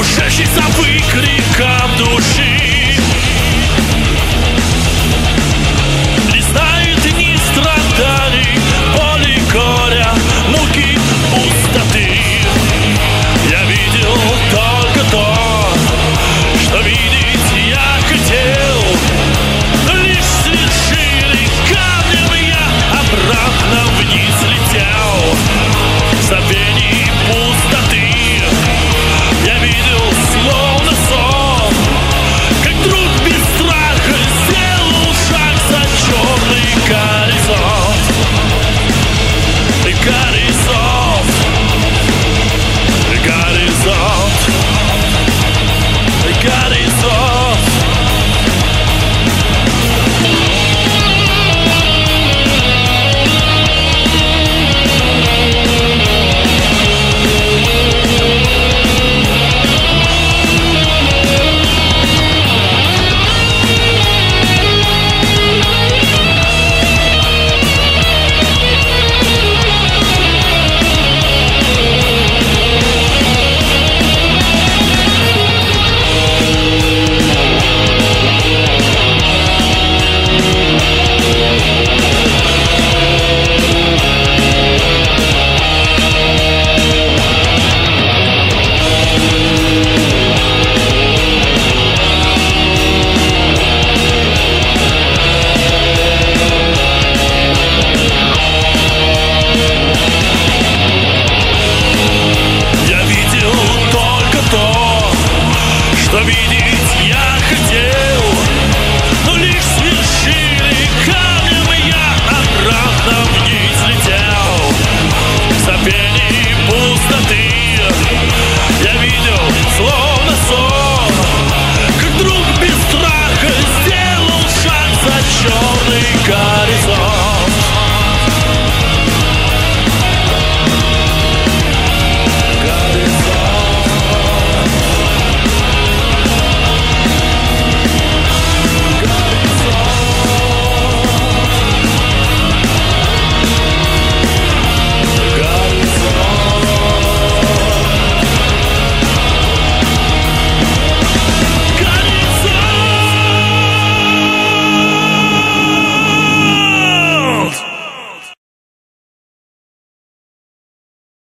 Шащийся выкриком души, не знает ни страданий, боли, горя, муки, пустоты. Я видел только то, что видеть я хотел. Лишь с вершины камнем я обратно вниз летел. В забвении пустоты я видел словно сон, как друг без страха сделал шаг за черный горизонт. Горизонт, горизонт, горизонт. Что видит